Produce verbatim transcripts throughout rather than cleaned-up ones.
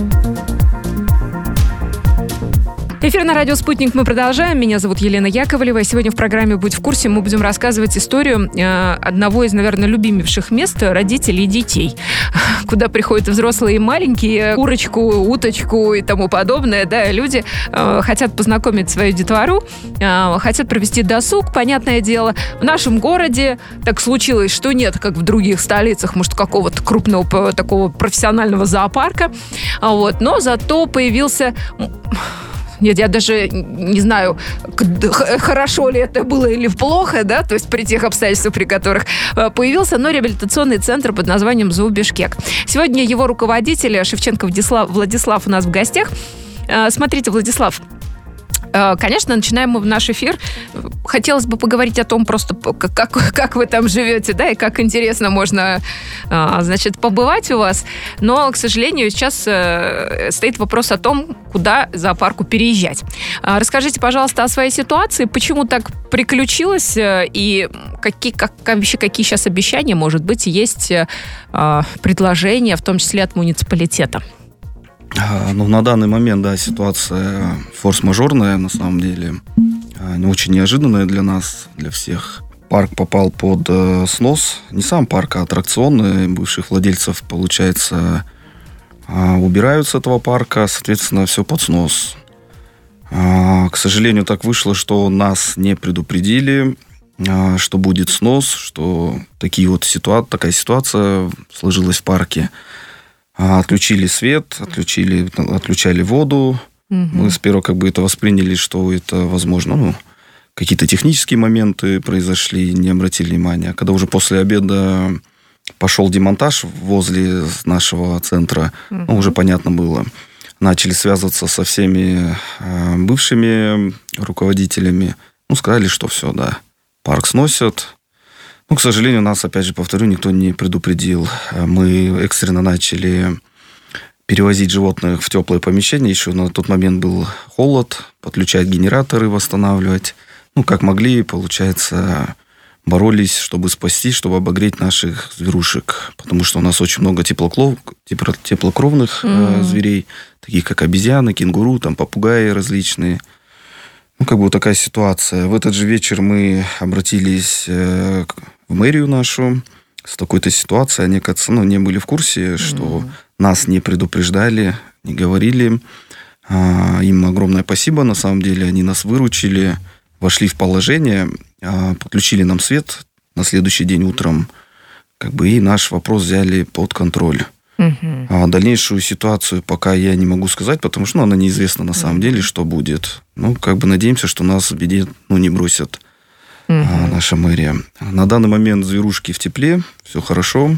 Эфир на радио «Спутник» мы продолжаем. Меня зовут Елена Яковлева. Сегодня в программе «Будь в курсе» мы будем рассказывать историю э, одного из, наверное, любимейших мест родителей и детей, куда приходят взрослые и маленькие, курочку, уточку и тому подобное. Да, люди э, хотят познакомить свою детвору, э, хотят провести досуг, понятное дело. В нашем городе так случилось, что нет, как в других столицах, может, какого-то крупного такого профессионального зоопарка. Вот. Но зато появился... Нет, я даже не знаю, хорошо ли это было или плохо, да, то есть при тех обстоятельствах, при которых появился, но реабилитационный центр под названием «ЗОО Бишкек». Сегодня его руководитель Шевченко Владислав, Владислав у нас в гостях. Смотрите, Владислав, конечно, начинаем мы наш эфир. Хотелось бы поговорить о том просто, как, как вы там живете, да, и как интересно можно, значит, побывать у вас. Но, к сожалению, сейчас стоит вопрос о том, куда зоопарку переезжать. Расскажите, пожалуйста, о своей ситуации, почему так приключилось, и какие, как, вообще, какие сейчас обещания, может быть, есть предложения, в том числе от муниципалитета. Ну, на данный момент, да, ситуация форс-мажорная, на самом деле. Не очень неожиданная для нас, для всех. Парк попал под э, снос. Не сам парк, а аттракционы бывших владельцев, получается, э, убирают с этого парка. Соответственно, все под снос. Э, к сожалению, так вышло, что нас не предупредили, э, что будет снос, что такие вот ситуа- такая ситуация сложилась в парке. Отключили свет, отключили, отключали воду. Угу. Мы сперва как бы это восприняли, что это, возможно, ну, какие-то технические моменты произошли, не обратили внимания. Когда уже после обеда пошел демонтаж возле нашего центра, угу. ну, уже понятно было. Начали связываться со всеми э, бывшими руководителями. Ну, сказали, что все, да, парк сносят. Ну, к сожалению, нас, опять же, повторю, никто не предупредил. Мы экстренно начали перевозить животных в теплое помещение. Еще на тот момент был холод, подключать генераторы, восстанавливать. Ну, как могли, получается, боролись, чтобы спасти, чтобы обогреть наших зверушек. Потому что у нас очень много теплоклов, теплокровных mm-hmm. э, зверей, таких как обезьяны, кенгуру, там, попугаи различные. Ну, как бы вот такая ситуация. В этот же вечер мы обратились э, в мэрию нашу с такой-то ситуацией. Они, кажется, ну, не были в курсе, что mm-hmm. нас не предупреждали, не говорили. А, им огромное спасибо, на самом деле. Они нас выручили, вошли в положение, а, подключили нам свет на следующий день утром, как бы, и наш вопрос взяли под контроль. Uh-huh. А дальнейшую ситуацию пока я не могу сказать, потому что ну, она неизвестна на самом uh-huh. деле, что будет. Ну, как бы надеемся, что нас в беде ну, не бросят uh-huh. а, наша мэрия. На данный момент зверушки в тепле, все хорошо.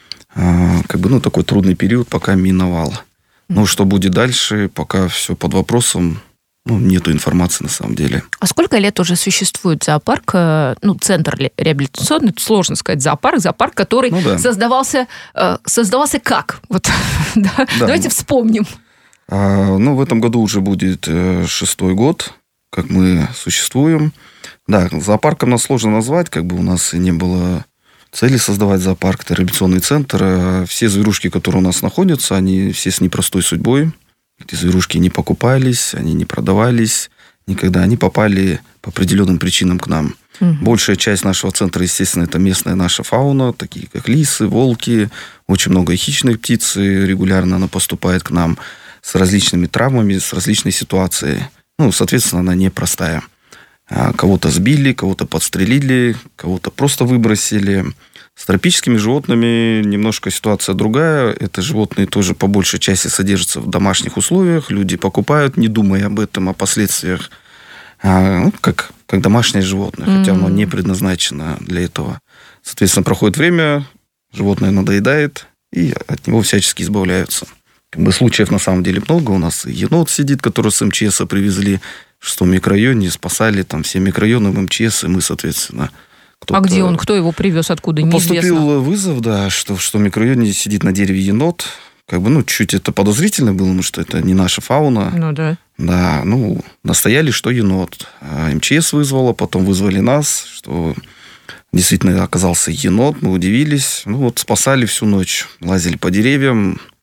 А, как бы, ну, такой трудный период пока миновал. Uh-huh. Ну, что будет дальше, пока все под вопросом. Ну, нету информации на самом деле. А сколько лет уже существует зоопарк, ну, центр реабилитационный, сложно сказать, зоопарк, зоопарк, который ну, да. создавался, создавался как? Вот, да. Да. Давайте вспомним. А, ну, в этом году уже будет шестой год, как мы существуем. Да, зоопарком нас сложно назвать, как бы у нас и не было цели создавать зоопарк, это реабилитационный центр. Все зверушки, которые у нас находятся, они все с непростой судьбой. Эти зверушки не покупались, они не продавались никогда. Они попали по определенным причинам к нам. Угу. Большая часть нашего центра, естественно, это местная наша фауна, такие как лисы, волки. Очень много хищных птиц регулярно она поступает к нам с различными травмами, с различной ситуацией. Ну, соответственно, она непростая. Кого-то сбили, кого-то подстрелили, кого-то просто выбросили. С тропическими животными немножко ситуация другая. Это животные тоже по большей части содержатся в домашних условиях. Люди покупают, не думая об этом, о последствиях, ну, как, как домашнее животное, mm-hmm. хотя оно не предназначено для этого. Соответственно, проходит время, животное надоедает, и от него всячески избавляются. Как бы случаев на самом деле много. У нас и енот сидит, который с эм че эса привезли в шестом микрорайоне, спасали там все микрорайоны в эм че эс, и мы, соответственно... А где он? Кто его привез? Откуда? Неизвестно. Поступил вызов, да, что, что в микрорайоне сидит на дереве енот. Как бы, ну, чуть это подозрительно было, потому что это не наша фауна. Ну, да. Да, ну, настояли, что енот. А эм че эс вызвала, потом вызвали нас, что действительно оказался енот. Мы удивились. Ну, вот спасали всю ночь. Лазили по деревьям.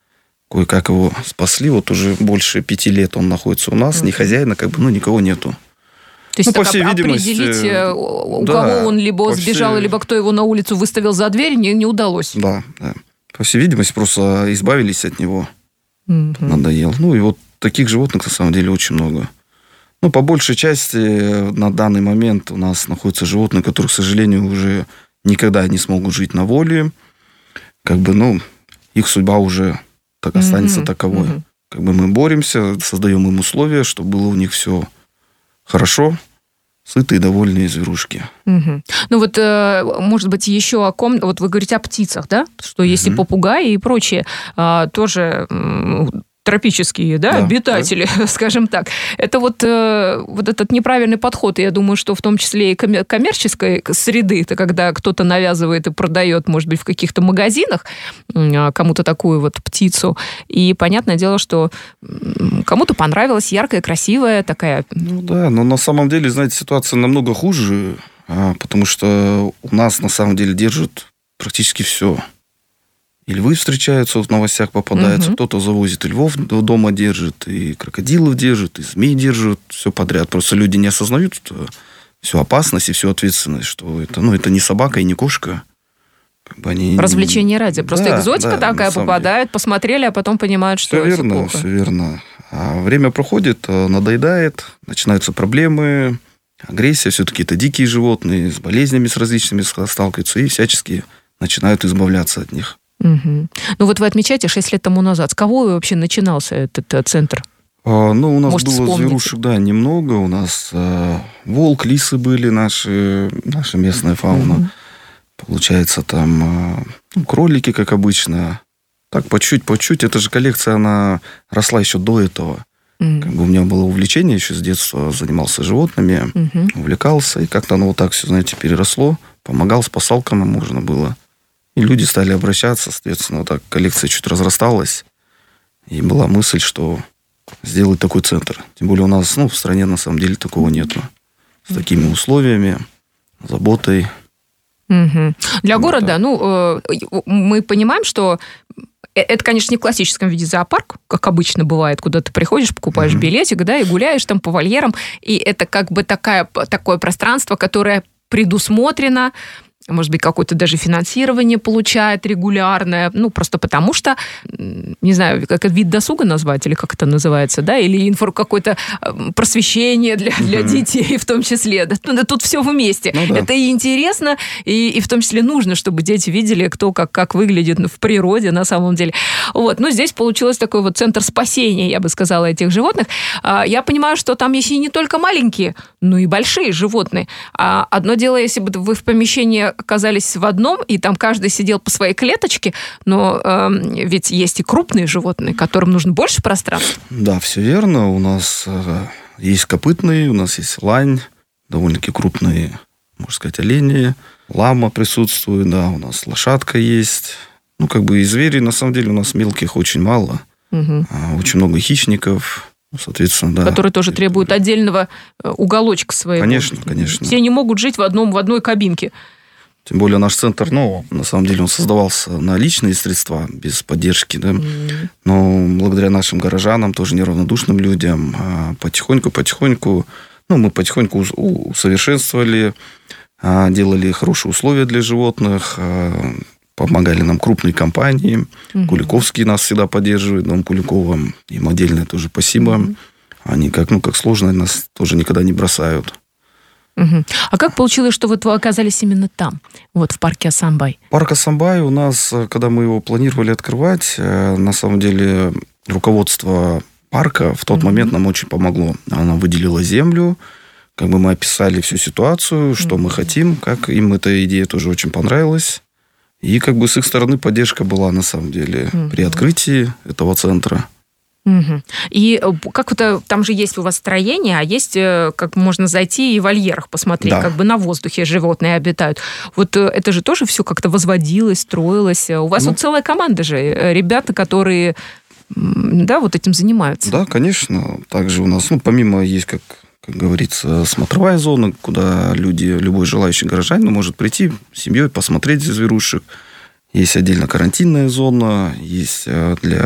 кое-как его спасли. Вот уже больше пяти лет он находится у нас. Mm-hmm. Ни хозяина, как бы, ну, никого нету. То есть, ну, по всей видимости, определить, у да, кого он либо сбежал, всей... либо кто его на улицу выставил за дверь, не, не удалось. Да, да. По всей видимости, просто избавились от него. Mm-hmm. Надоел. Ну, и вот таких животных, на самом деле, очень много. Ну, по большей части, на данный момент у нас находятся животные, которые, к сожалению, уже никогда не смогут жить на воле. Как бы, ну, их судьба уже так останется mm-hmm. таковой. Mm-hmm. Как бы мы боремся, создаем им условия, чтобы было у них все хорошо, сытые, довольные зверушки. Угу. Ну вот, может быть, еще о ком... Вот вы говорите о птицах, да? Что есть угу. и попугаи, и прочие. Тоже тропические, да, да обитатели, да. скажем так. Это вот, вот этот неправильный подход, я думаю, что в том числе и коммерческой среды, это когда кто-то навязывает и продает, может быть, в каких-то магазинах кому-то такую вот птицу. И понятное дело, что кому-то понравилась яркая, красивая такая. Ну да, но на самом деле, знаете, ситуация намного хуже, потому что у нас на самом деле держат практически все. И львы встречаются, в новостях попадаются, угу. кто-то завозит и львов дома держит, и крокодилов держит, и змей держит, все подряд. Просто люди не осознают всю опасность и всю ответственность, что это, ну, это не собака и не кошка. Как бы они... Развлечение ради. Просто да, экзотика да, такая попадает, посмотрели, а потом понимают, что все это верно, плохо. Все верно. А время проходит, надоедает, начинаются проблемы, агрессия. Все-таки это дикие животные, с болезнями с различными сталкиваются, и всячески начинают избавляться от них. Угу. Ну вот вы отмечаете шесть лет тому назад. С кого вообще начинался этот а, центр? А, ну, у нас Может, было вспомните? Зверушек, да, немного. У нас а, волк, лисы были, наши, наша местная фауна. Угу. Получается, там а, ну, кролики, как обычно. Так, по чуть-чуть, по чуть. Эта же коллекция, она росла еще до этого. Угу. Как бы у меня было увлечение, еще с детства занимался животными, угу. увлекался. И как-то оно вот так все, знаете, переросло. Помогал, спасал, кому можно было. И люди стали обращаться, соответственно, вот так коллекция чуть разрасталась. И была мысль, что сделать такой центр. Тем более у нас, ну, в стране на самом деле такого нету. С такими условиями, заботой. Угу. Для вот города, так. ну, мы понимаем, что это, конечно, не в классическом виде зоопарк, как обычно бывает, куда ты приходишь, покупаешь угу. билетик, да, и гуляешь там по вольерам. И это как бы такая, такое пространство, которое предусмотрено, может быть, какое-то даже финансирование получает регулярное, ну, просто потому что, не знаю, как это вид досуга назвать, или как это называется, да, или инфор какое-то просвещение для, для mm-hmm. детей в том числе. Да, тут все вместе. Ну, да. Это и интересно, и, и в том числе нужно, чтобы дети видели, кто как, как выглядит в природе на самом деле. Вот. Ну, здесь получилось такой вот центр спасения, я бы сказала, этих животных. Я понимаю, что там есть и не только маленькие, но и большие животные. Одно дело, если бы вы в помещении оказались в одном, и там каждый сидел по своей клеточке, но э, ведь есть и крупные животные, которым нужно больше пространства. Да, все верно. У нас э, есть копытные, у нас есть лань, довольно-таки крупные, можно сказать, олени, лама присутствует, да, у нас лошадка есть. Ну, как бы и звери, на самом деле, у нас мелких очень мало. Угу. А, очень много хищников. Соответственно, да. Которые тоже требуют отдельного уголочка своего. Конечно, конечно. Все не могут жить в, одном, в одной кабинке. Тем более наш центр, ну, на самом деле, он создавался на личные средства, без поддержки, да. Mm-hmm. Но благодаря нашим горожанам, тоже неравнодушным людям, потихоньку-потихоньку, ну, мы потихоньку усовершенствовали, делали хорошие условия для животных, помогали нам крупные компании. Mm-hmm. Куликовский нас всегда поддерживает, дом Куликова. Им отдельное тоже спасибо. Mm-hmm. Они, как, ну, как сложно, нас тоже никогда не бросают. Угу. А как получилось, что вот вы оказались именно там, вот в парке Асамбай? Парк Асамбай у нас, когда мы его планировали открывать, на самом деле руководство парка в тот угу. момент нам очень помогло. Оно выделило землю, как бы мы описали всю ситуацию, что угу. мы хотим, как им эта идея тоже очень понравилась. И как бы с их стороны поддержка была на самом деле угу. при открытии этого центра. Угу. И как это, там же есть у вас строение, а есть, как можно зайти и в вольерах посмотреть, да. как бы на воздухе животные обитают. Вот это же тоже все как-то возводилось, строилось. У вас ну, вот целая команда же, ребята, которые, да, вот этим занимаются. Да, конечно. Также у нас, ну, помимо есть, как, как говорится, смотровая зона, куда люди, любой желающий горожанин может прийти с семьей, посмотреть зверушек. Есть отдельно карантинная зона, есть для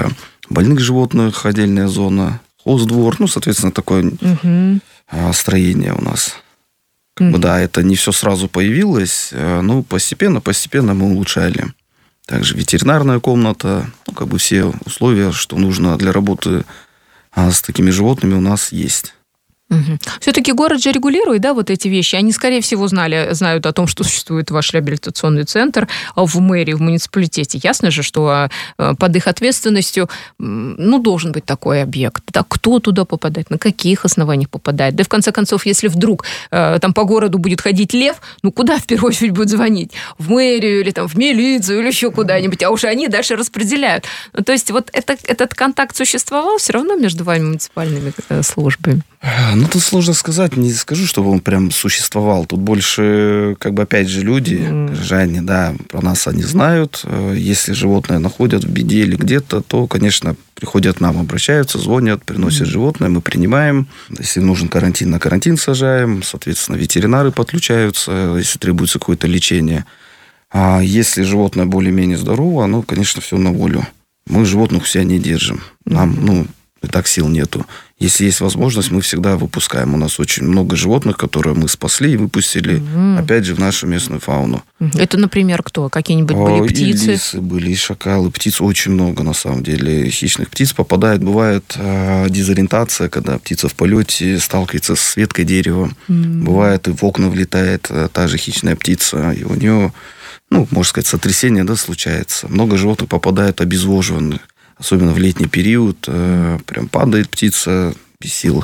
больных животных отдельная зона, хоздвор, ну, соответственно, такое угу. строение у нас. Как угу. бы, да, это не все сразу появилось, но постепенно, постепенно мы улучшали. Также ветеринарная комната, ну, как бы все условия, что нужно для работы с такими животными, у нас есть. Угу. Все-таки город же регулирует, да, вот эти вещи. Они, скорее всего, знали, знают о том, что существует ваш реабилитационный центр в мэрии, в муниципалитете. Ясно же, что под их ответственностью, ну, должен быть такой объект. Да, кто туда попадает, на каких основаниях попадает. Да, в конце концов, если вдруг там по городу будет ходить лев, ну, куда в первую очередь будет звонить? В мэрию или там в милицию или еще куда-нибудь, а уж они дальше распределяют. Ну, то есть вот это, этот контакт существовал все равно между вами муниципальными службами? Ну, тут сложно сказать, не скажу, чтобы он прям существовал. Тут больше, как бы, опять же, люди, mm. горожане, да, про нас они знают. Если животное находят в беде или где-то, то, конечно, приходят к нам, обращаются, звонят, приносят mm. животное, мы принимаем. Если нужен карантин, на карантин сажаем. Соответственно, ветеринары подключаются, если требуется какое-то лечение. А если животное более-менее здорово, ну, конечно, все на волю. Мы животных у себя не держим. Нам, mm. ну, и так сил нету. Если есть возможность, мы всегда выпускаем. У нас очень много животных, которые мы спасли и выпустили, угу. опять же, в нашу местную фауну. Это, например, кто? Какие-нибудь были птицы? И лисы были, и шакалы. Птиц очень много, на самом деле. Хищных птиц попадает. Бывает э, дезориентация, когда птица в полете сталкивается с веткой дерева. Угу. Бывает, и в окна влетает э, та же хищная птица. И у нее, ну, можно сказать, сотрясение, да, случается. Много животных попадают обезвоживанные. Особенно в летний период, э, прям падает птица без сил.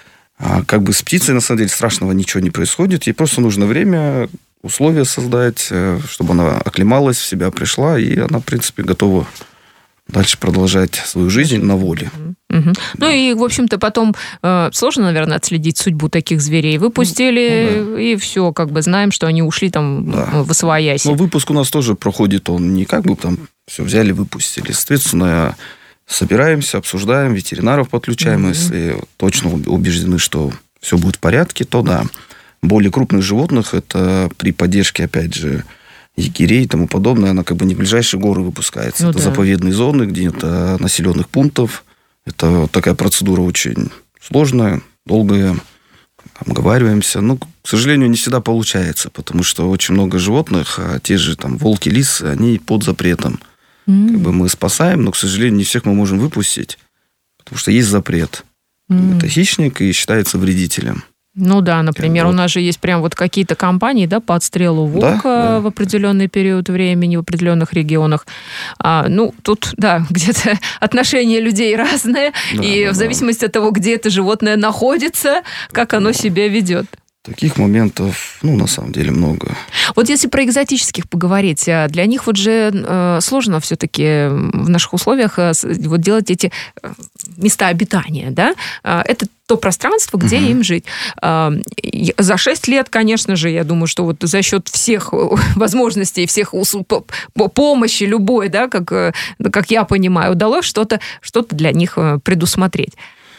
А как бы с птицей, на самом деле, страшного ничего не происходит. Ей просто нужно время, условия создать, э, чтобы она оклемалась, в себя пришла, и она, в принципе, готова дальше продолжать свою жизнь на воле. Угу. Да. Ну и, в общем-то, потом э, сложно, наверное, отследить судьбу таких зверей. Выпустили, ну, да. и все, как бы знаем, что они ушли там да. в освояси. Но выпуск у нас тоже проходит, он не как бы там все взяли, выпустили. Соответственно, собираемся, обсуждаем, ветеринаров подключаем, угу. если точно убеждены, что все будет в порядке, то да. Более крупных животных, это при поддержке, опять же, егерей и тому подобное, она как бы не в ближайшие горы выпускается. Ну, это да. заповедные зоны, где-то населенных пунктов. Это такая процедура очень сложная, долгая. Обговариваемся. Ну, к сожалению, не всегда получается, потому что очень много животных, а те же там волки, лисы, они под запретом. Mm. Как бы мы спасаем, но, к сожалению, не всех мы можем выпустить, потому что есть запрет. Mm. Это хищник и считается вредителем. Ну да, например, вот. У нас же есть прям вот какие-то компании, да, по отстрелу волка да, да. в определенный период времени в определенных регионах. А, ну, тут, да, где-то отношения людей разные, да, и да, в зависимости да. от того, где это животное находится, как оно да. себя ведет. Таких моментов, ну, на самом деле, много. Вот если про экзотических поговорить, для них вот же э, сложно все-таки в наших условиях э, вот делать эти места обитания, да? Это то пространство, где угу. им жить. Э, за шесть лет, конечно же, я думаю, что вот за счет всех возможностей, всех усуп... помощи любой, да, как, как я понимаю, удалось что-то, что-то для них предусмотреть.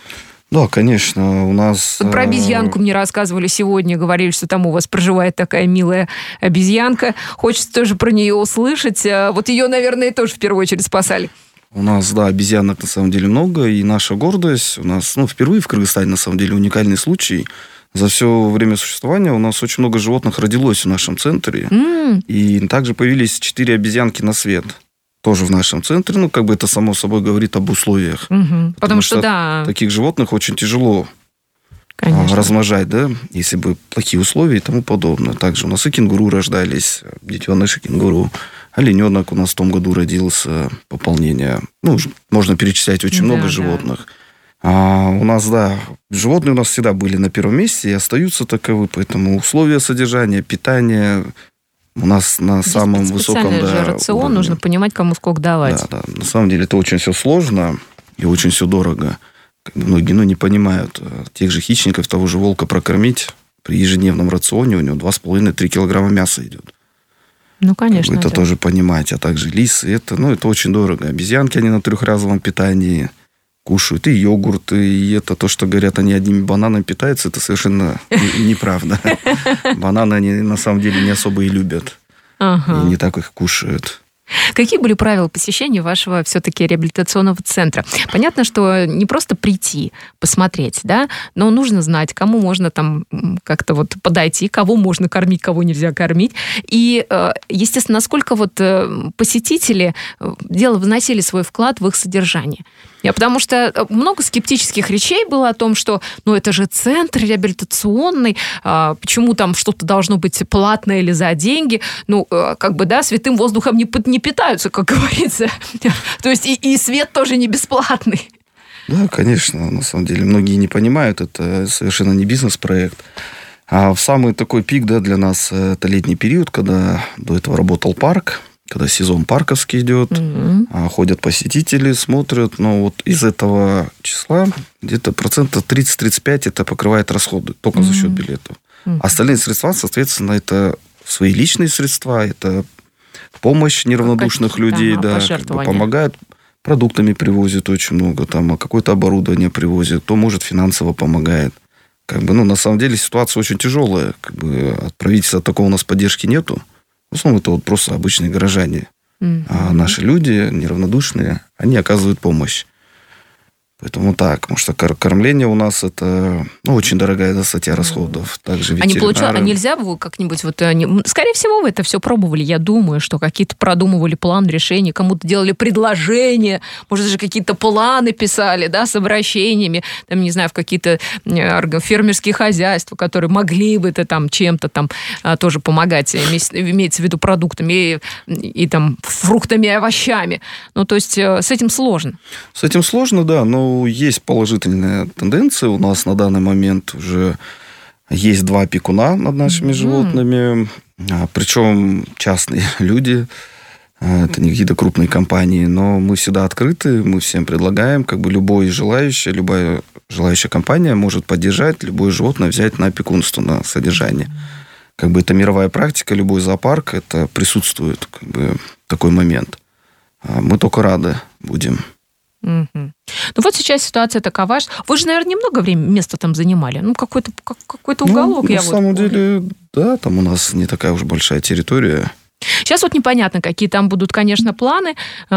Да, конечно, у нас... Вот про обезьянку мне рассказывали сегодня, говорили, что там у вас проживает такая милая обезьянка. Хочется тоже про нее услышать. Вот ее, наверное, тоже в первую очередь спасали. У нас, да, обезьянок на самом деле много, и наша гордость. У нас, ну, впервые в Кыргызстане, на самом деле, уникальный случай. За все время существования у нас очень много животных родилось в нашем центре. Mm. И также появились четыре обезьянки на свет. Тоже в нашем центре. Ну, как бы это само собой говорит об условиях. Угу. Потому, Потому что, что да. таких животных очень тяжело Конечно. размножать, да, если бы плохие условия и тому подобное. Также у нас и кенгуру рождались, детеныши кенгуру. Олененок у нас в том году родился, пополнение. Ну, можно перечислять очень да, много да. животных. А у нас, да, животные у нас всегда были на первом месте и остаются таковы. Поэтому условия содержания, питания... У нас на Здесь самом высоком да, рацион, уровне. Нужно понимать, кому сколько давать. Да, да. На самом деле это очень все сложно и очень все дорого. Многие ну, не понимают. Тех же хищников, того же волка прокормить при ежедневном рационе у него два с половиной - три килограмма мяса идет. Ну, конечно. Это да. тоже понимать. А также лисы, это, ну, это очень дорого. Обезьянки, они на трехразовом питании кушают и йогурт, и это то, что говорят, они одними бананами питаются, это совершенно неправда. Бананы они на самом деле не особо и любят. И не так их кушают. Какие были правила посещения вашего все-таки реабилитационного центра? Понятно, что не просто прийти, посмотреть, да, но нужно знать, кому можно там как-то вот подойти, кого можно кормить, кого нельзя кормить. И, естественно, насколько вот посетители дело вносили свой вклад в их содержание. Я, потому что много скептических речей было о том, что ну это же центр реабилитационный, а, почему там что-то должно быть платное или за деньги. Ну, как бы, да, святым воздухом не, не питаются, как говорится. То есть и, и свет тоже не бесплатный. Да, конечно, на самом деле многие не понимают, это совершенно не бизнес-проект. А в самый такой пик, да, для нас это летний период, когда до этого работал парк, когда сезон парковский идет, mm-hmm. ходят посетители, смотрят, но вот из этого числа где-то процентов тридцать-тридцать пять это покрывает расходы только mm-hmm. за счет билетов. Mm-hmm. Остальные средства, соответственно, это свои личные средства, это помощь неравнодушных Какие-то, людей, да, как бы помогают, продуктами привозят очень много, там какое-то оборудование привозят, кто может финансово помогает. Как бы, ну, на самом деле ситуация очень тяжелая, как бы от правительства такого у нас поддержки нету. В основном это вот просто обычные горожане. Mm-hmm. А наши люди, неравнодушные, они оказывают помощь. Поэтому так, потому что кормление у нас это ну, очень дорогая да, статья расходов. Также ветеринары. А, не получалось, а нельзя бы как-нибудь... Вот, скорее всего, вы это все пробовали. Я думаю, что какие-то продумывали план решения, кому-то делали предложения, может, даже какие-то планы писали, да, с обращениями, там, не знаю, в какие-то фермерские хозяйства, которые могли бы это там чем-то там тоже помогать, имеется в виду продуктами и, и там фруктами и овощами. Ну, то есть с этим сложно. С этим сложно, да, но есть положительная тенденция. У нас на данный момент уже есть два опекуна над нашими mm-hmm. животными. Причем частные люди. Это не какие-то крупные компании. Но мы всегда открыты. Мы всем предлагаем. Как бы любой желающий, любая желающая компания может поддержать любое животное, взять на опекунство, на содержание. Как бы это мировая практика. Любой зоопарк, это присутствует как бы, такой момент. Мы только рады будем. Угу. Ну вот сейчас ситуация такова. Вы же, наверное, немного времени места там занимали. Ну, какой-то, как, какой-то уголок. Ну, я на вот самом помню. деле, да, там у нас не такая уж большая территория. Сейчас вот непонятно, какие там будут, конечно, планы.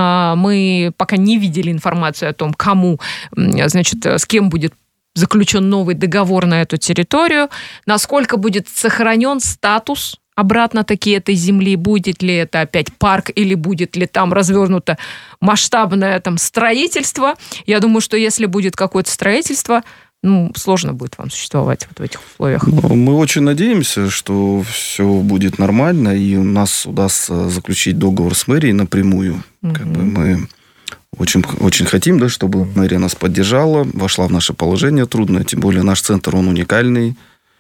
Мы пока не видели информацию о том, кому, значит, с кем будет заключен новый договор на эту территорию, насколько будет сохранен статус обратно-таки этой земли, будет ли это опять парк или будет ли там развернуто масштабное там строительство. Я думаю, что если будет какое-то строительство, ну, сложно будет вам существовать вот в этих условиях. Ну, мы очень надеемся, что все будет нормально, и у нас удастся заключить договор с мэрией напрямую. Угу. Как бы мы очень, очень хотим, да, чтобы мэрия нас поддержала, вошла в наше положение трудное, тем более наш центр, он уникальный.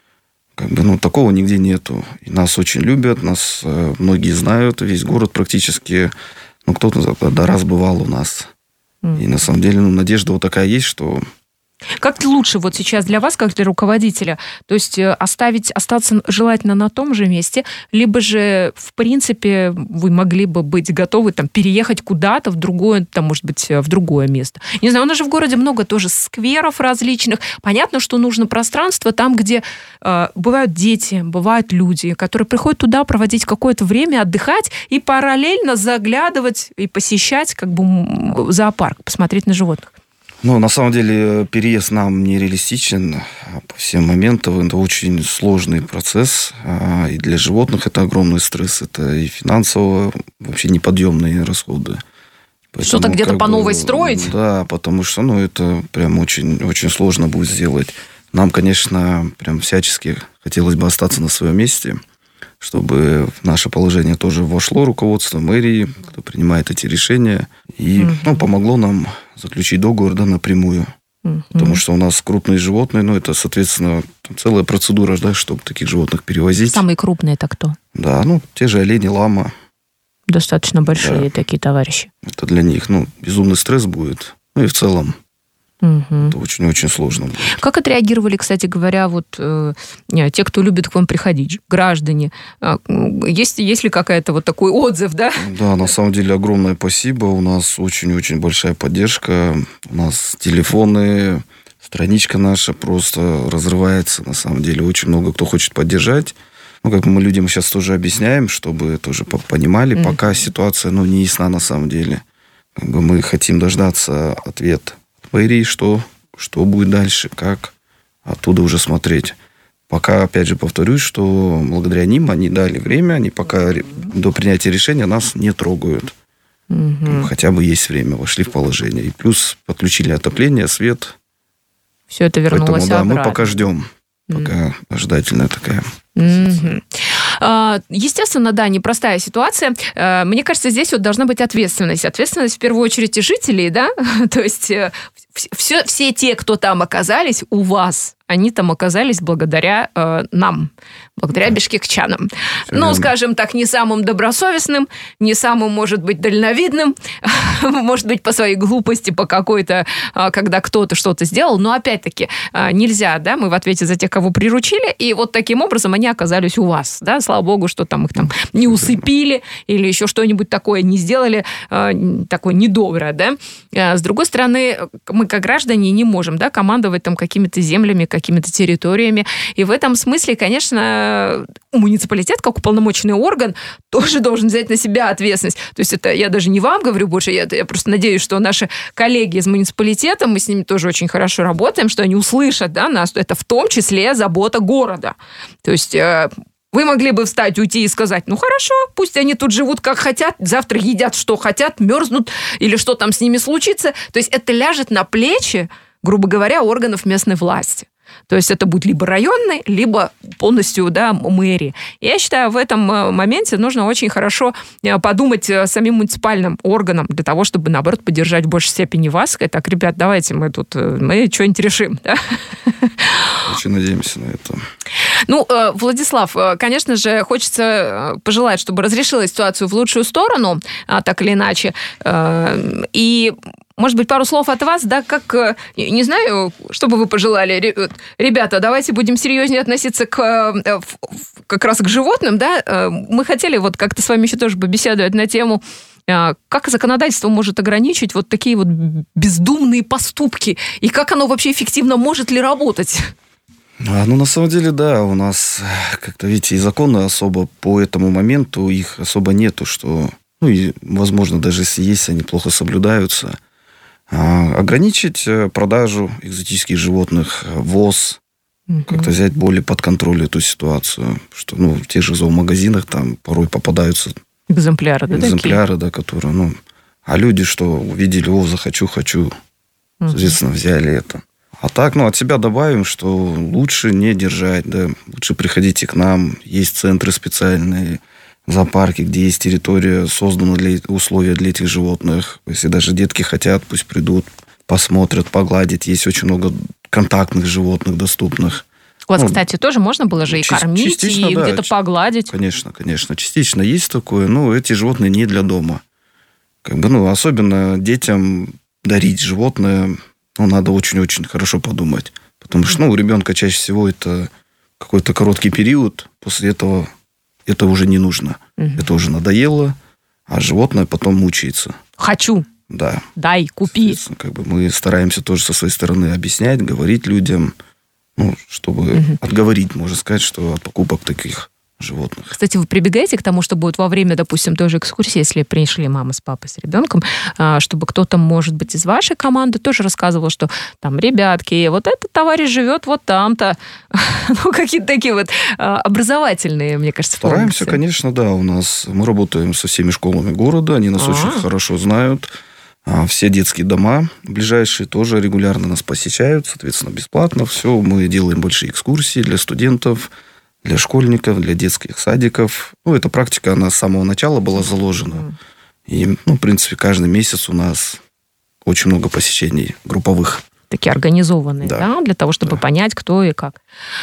Как бы, ну, такого нигде нету. И нас очень любят, нас э, многие знают, весь город практически, ну, кто-то да, раз бывал у нас. Mm. И на самом деле, ну, надежда вот такая есть, что... Как лучше вот сейчас для вас, как для руководителя, то есть оставить, остаться желательно на том же месте, либо же, в принципе, вы могли бы быть готовы там, переехать куда-то в другое, там, может быть, в другое место. Не знаю, у нас же в городе много тоже скверов различных. Понятно, что нужно пространство там, где э, бывают дети, бывают люди, которые приходят туда проводить какое-то время, отдыхать и параллельно заглядывать и посещать как бы зоопарк, посмотреть на животных. Ну, на самом деле, переезд нам нереалистичен по всем моментам. Это очень сложный процесс. И для животных это огромный стресс. Это и финансово вообще неподъемные расходы. Поэтому, что-то где-то по новой строить? Да, потому что ну, это прям очень, очень сложно будет сделать. Нам, конечно, прям всячески хотелось бы остаться на своем месте, чтобы в наше положение тоже вошло руководство мэрии, кто принимает эти решения, и mm-hmm. ну, помогло нам заключить договор да, напрямую. Mm-hmm. Потому что у нас крупные животные, ну, это, соответственно, целая процедура, да, чтобы таких животных перевозить. Самые крупные это кто? Да, ну, те же олени, лама. Достаточно большие да. такие товарищи. Это для них, ну, безумный стресс будет. Ну, и в целом. Угу. Это очень-очень сложно будет. Как отреагировали, кстати говоря, вот э, те, кто любит к вам приходить, граждане? Есть, есть ли какая-то вот такой отзыв, да? Да, на самом деле огромное спасибо. У нас очень-очень большая поддержка. У нас телефоны, страничка наша просто разрывается. На самом деле очень много кто хочет поддержать. Ну, как мы людям сейчас тоже объясняем, чтобы тоже понимали, mm-hmm. пока ситуация, ну, не ясна на самом деле. Как бы мы хотим дождаться ответ от мэрии, что, что будет дальше, как оттуда уже смотреть. Пока, опять же, повторюсь, что благодаря ним они дали время, они пока mm-hmm. до принятия решения нас не трогают. Mm-hmm. Хотя бы есть время, вошли в положение. И плюс подключили отопление, свет. Все это вернулось Поэтому, да, обратно. мы пока ждем. Пока mm-hmm. ожидательная такая. Mm-hmm. Естественно, да, непростая ситуация. Мне кажется, здесь вот должна быть ответственность. Ответственность в первую очередь и жителей, да? То есть все, все те, кто там оказались, у вас, они там оказались благодаря э, нам, благодаря да. бишкекчанам. Ну, скажем так, не самым добросовестным, не самым, может быть, дальновидным, может быть, по своей глупости, по какой-то, когда кто-то что-то сделал, но опять-таки нельзя, да, мы в ответе за тех, кого приручили, и вот таким образом они оказались у вас, да, слава богу, что там их там не усыпили или еще что-нибудь такое не сделали, такое недоброе, да. С другой стороны, мы как граждане не можем, да, командовать там какими-то землями, какими-то территориями, и в этом смысле, конечно, муниципалитет, как уполномоченный орган, тоже должен взять на себя ответственность. То есть это я даже не вам говорю больше, я, я просто надеюсь, что наши коллеги из муниципалитета, мы с ними тоже очень хорошо работаем, что они услышат, да, нас, это в том числе забота города. То есть э, вы могли бы встать, уйти и сказать, ну хорошо, пусть они тут живут как хотят, завтра едят что хотят, мерзнут, или что там с ними случится. То есть это ляжет на плечи, грубо говоря, органов местной власти. То есть это будет либо районный, либо полностью, да, мэрии. Я считаю, в этом моменте нужно очень хорошо подумать самим муниципальным органам для того, чтобы, наоборот, поддержать в большей степени вас. Сказать, так, ребят, давайте мы тут, мы что-нибудь решим. Да? Очень надеемся на это. Ну, Владислав, конечно же, хочется пожелать, чтобы разрешилась ситуацию в лучшую сторону, так или иначе. И, может быть, пару слов от вас, да, как, не знаю, что бы вы пожелали. Ребята, давайте будем серьезнее относиться к, как раз к животным, да. Мы хотели вот как-то с вами еще тоже побеседовать на тему, как законодательство может ограничить вот такие вот бездумные поступки, и как оно вообще эффективно может ли работать? А, ну, на самом деле, да, у нас, как-то, видите, и законы особо по этому моменту, их особо нету, что, ну, и, возможно, даже если есть, они плохо соблюдаются. А, ограничить продажу экзотических животных, ввоз, угу. как-то взять более под контроль эту ситуацию, что, ну, в тех же зоомагазинах там порой попадаются экземпляры, да, экземпляры, да, которые, ну, а люди, что увидели, о, захочу, хочу, угу. соответственно, взяли это. А так, ну, от себя добавим, что лучше не держать, да, лучше приходите к нам, есть центры специальные, зоопарки, где есть территория, создана для условия для этих животных. Если даже детки хотят, пусть придут, посмотрят, погладят. Есть очень много контактных животных доступных. У вас, ну, кстати, тоже можно было же и кормить, и да, где-то погладить? Конечно, конечно. Частично есть такое, но эти животные не для дома. Как бы, ну, особенно детям дарить животное... Ну, надо очень-очень хорошо подумать. Потому что, ну, у ребенка чаще всего это какой-то короткий период. После этого это уже не нужно. Угу. Это уже надоело, а животное потом мучается. Хочу. Да. Дай, купи. Как бы мы стараемся тоже со своей стороны объяснять, говорить людям, ну, чтобы угу. отговорить, можно сказать, что от покупок таких животных. Кстати, вы прибегаете к тому, что будет во время, допустим, той же экскурсии, если пришли мама с папой с ребенком, чтобы кто-то, может быть, из вашей команды тоже рассказывал, что там, ребятки, вот этот товарищ живет вот там-то. Ну, какие-то такие вот образовательные, мне кажется, Стараемся, функции. Конечно, да. У нас мы работаем со всеми школами города, они нас А-а-а. очень хорошо знают. Все детские дома ближайшие тоже регулярно нас посещают, соответственно, бесплатно. Все, мы делаем большие экскурсии для студентов, для школьников, для детских садиков. Ну, эта практика, она с самого начала была заложена. И, ну, в принципе, каждый месяц у нас очень много посещений групповых. Такие организованные, да, да? Для того, чтобы да. понять, кто и как.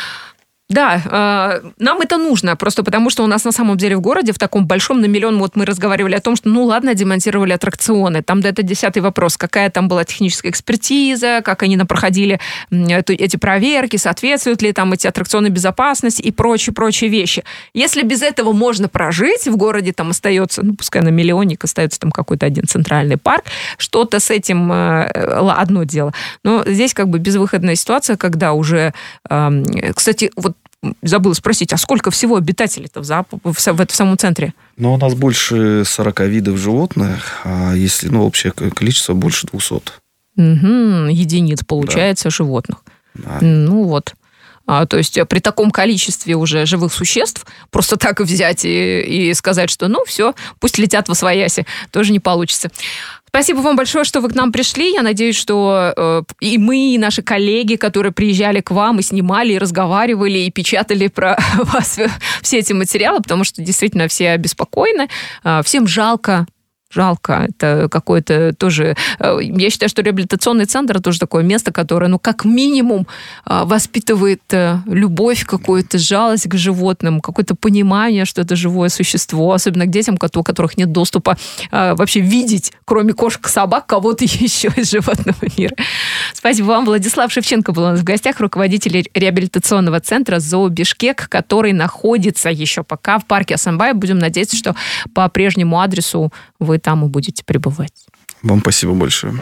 Да, э, нам это нужно, просто потому что у нас на самом деле в городе, в таком большом, на миллион, вот мы разговаривали о том, что, ну ладно, демонтировали аттракционы, там да, это десятый вопрос, какая там была техническая экспертиза, как они проходили эту, эти проверки, соответствуют ли там эти аттракционы безопасности и прочие-прочие вещи. Если без этого можно прожить, в городе там остается, ну пускай на миллионник остается там какой-то один центральный парк, что-то с этим э, одно дело. Но здесь как бы безвыходная ситуация, когда уже, э, кстати, вот забыла спросить, а сколько всего обитателей-то в, зоопарке, в, в этом самом центре? Ну, у нас больше сорок видов животных, а если, ну, общее количество больше двухсот. Угу, единиц, получается, да. животных. Да. Ну, вот. А, то есть при таком количестве уже живых существ просто так взять и, и сказать, что ну все, пусть летят восвояси, тоже не получится. Спасибо вам большое, что вы к нам пришли. Я надеюсь, что э, и мы, и наши коллеги, которые приезжали к вам и снимали, и разговаривали, и печатали про вас все эти материалы, потому что действительно все обеспокоены, э, всем жалко. Жалко, это какое-то тоже... Я считаю, что реабилитационный центр — это тоже такое место, которое, ну, как минимум, воспитывает любовь, какую-то жалость к животным, какое-то понимание, что это живое существо, особенно к детям, у которых нет доступа вообще видеть, кроме кошек, собак, кого-то еще из животного мира. Спасибо вам. Владислав Шевченко был у нас в гостях, руководитель реабилитационного центра «Зоо Бишкек», который находится еще пока в парке Асамбай. Будем надеяться, что по прежнему адресу вы там и будете пребывать. Вам спасибо большое.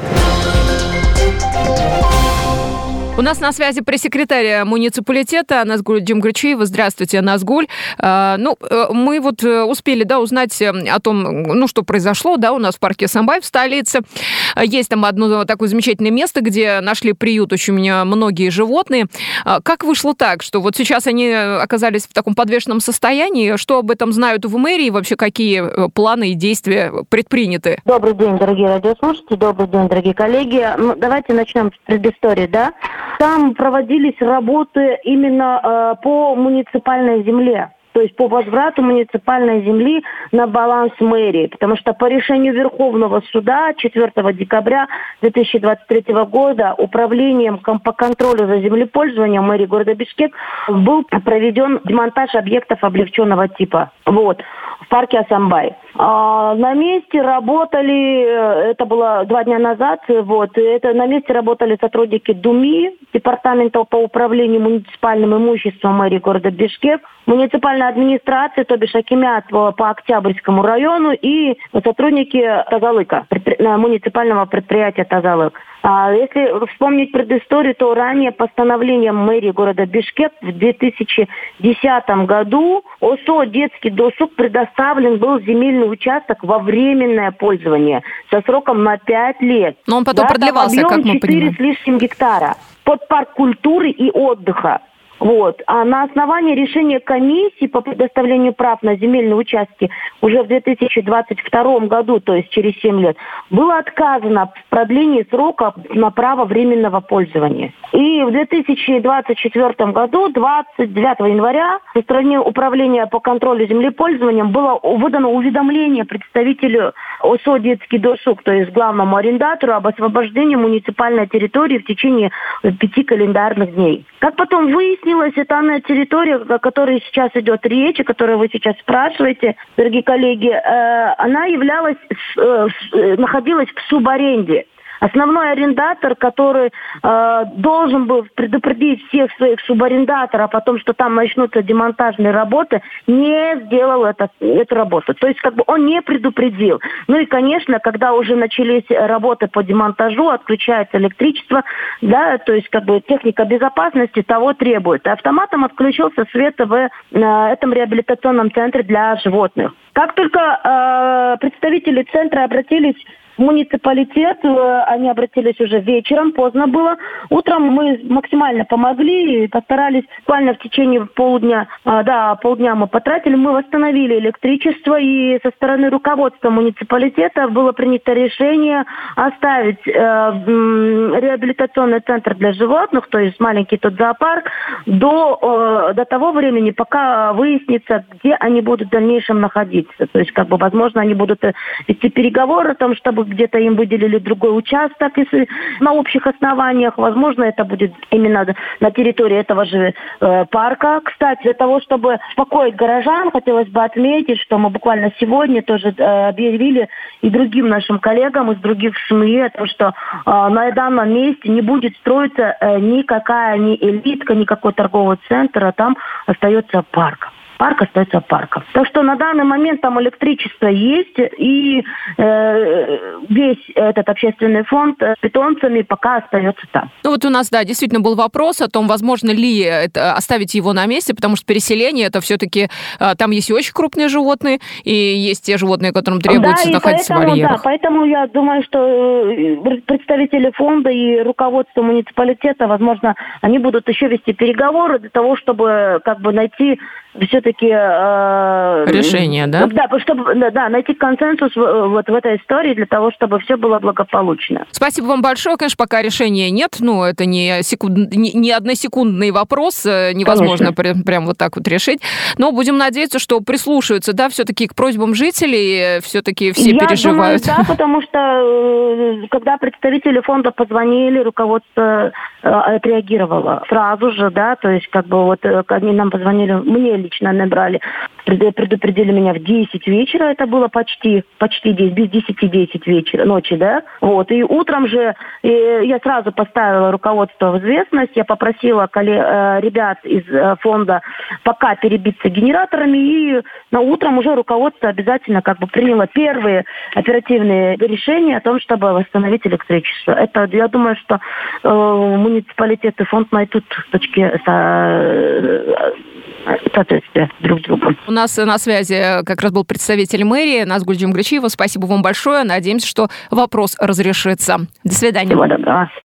У нас на связи пресс-секретарь муниципалитета Назгуль Джумграчиева. Здравствуйте, Назгуль. А, ну, мы вот успели, да, узнать о том, ну, что произошло, да, у нас в парке Асамбай в столице. Есть там одно такое замечательное место, где нашли приют очень многие животные. Как вышло так, что вот сейчас они оказались в таком подвешенном состоянии? Что об этом знают в мэрии? Вообще, какие планы и действия предприняты? Добрый день, дорогие радиослушатели. Добрый день, дорогие коллеги. Ну, давайте начнем с предыстории, да? Там проводились работы именно э, по муниципальной земле, то есть по возврату муниципальной земли на баланс мэрии, потому что по решению Верховного суда четвёртого декабря две тысячи двадцать третьего года управлением по контролю за землепользованием мэрии города Бишкек был проведен демонтаж объектов облегченного типа. Вот. В парке Асамбай. А, на месте работали, это было два дня назад, вот, это на месте работали сотрудники ДУМИ, департамента по управлению муниципальным имуществом мэрии города Бишкек, муниципальная администрация, то бишь Акимят по, по Октябрьскому району и сотрудники Тазалыка, предпри... муниципального предприятия Тазалык. А если вспомнить предысторию, то ранее постановлением мэрии города Бишкек в две тысячи десятом году ОСО «Детский досуг» предоставлен был земельный участок во временное пользование со сроком на пять лет. Но он потом да, продлевался, как мы понимаем. четыре с лишним гектара под парк культуры и отдыха. Вот. А на основании решения комиссии по предоставлению прав на земельные участки уже в две тысячи двадцать втором году, то есть через семь лет, было отказано в продлении срока на право временного пользования. И в две тысячи двадцать четвёртом году, двадцать девятого января, со стороны управления по контролю землепользованием было выдано уведомление представителю ОСО «Детский досуг», то есть главному арендатору, об освобождении муниципальной территории в течение пяти календарных дней. Как потом выяснилось, это она территория, о которой сейчас идет речь, о которой вы сейчас спрашиваете, дорогие коллеги, э, она являлась, э, э, находилась в субаренде. Основной арендатор, который э, должен был предупредить всех своих субарендаторов о том, что там начнутся демонтажные работы, не сделал это, эту работу. То есть как бы он не предупредил. Ну и, конечно, когда уже начались работы по демонтажу, отключается электричество, да, то есть как бы техника безопасности того требует. И автоматом отключился свет в э, этом реабилитационном центре для животных. Как только э, представители центра обратились в муниципалитет, они обратились уже вечером, поздно было. Утром мы максимально помогли и постарались буквально в течение полдня, да, полдня мы потратили, мы восстановили электричество, и со стороны руководства муниципалитета было принято решение оставить э, реабилитационный центр для животных, то есть маленький тот зоопарк, до, э, до того времени, пока выяснится, где они будут в дальнейшем находиться. То есть, как бы, возможно, они будут вести переговоры о том, чтобы где-то им выделили другой участок, если на общих основаниях. Возможно, это будет именно на территории этого же э, парка. Кстати, для того, чтобы успокоить горожан, хотелось бы отметить, что мы буквально сегодня тоже э, объявили и другим нашим коллегам из других СМИ о том, что э, на данном месте не будет строиться э, никакая ни элитка, никакой торговый центр, а там остается парк. парк остается парком. Так что на данный момент там электричество есть, и э, весь этот общественный фонд с питомцами пока остается там. Ну вот у нас, да, действительно был вопрос о том, возможно ли это, оставить его на месте, потому что переселение, это все-таки, там есть и очень крупные животные, и есть те животные, которым требуется да, находиться поэтому, в вольерах. Да, поэтому я думаю, что представители фонда и руководство муниципалитета, возможно, они будут еще вести переговоры для того, чтобы как бы найти все-таки... Э, решение, да? Да, чтобы да, да, найти консенсус вот в этой истории для того, чтобы все было благополучно. Спасибо вам большое. Конечно, пока решения нет, но это не, секунд... не, не односекундный вопрос, невозможно прям, прям вот так вот решить. Но будем надеяться, что прислушаются, да, все-таки к просьбам жителей, все-таки все Я переживают. Думаю, да, потому что когда представители фонда позвонили, руководство отреагировало сразу же, да, то есть как бы вот они нам позвонили, мне лично набрали, предупредили меня в десять вечера, это было почти, почти десять, без десяти десять вечера, ночи, да, вот, и утром же я сразу поставила руководство в известность, я попросила коллег, ребят из фонда пока перебиться генераторами, и на утром уже руководство обязательно как бы приняло первые оперативные решения о том, чтобы восстановить электричество. Это, я думаю, что э, муниципалитет и фонд найдут точки со... соответствия друг другу. У нас на связи как раз был представитель мэрии Назгуль Джумгричиева. Спасибо вам большое. Надеемся, что вопрос разрешится. До свидания. Всего доброго.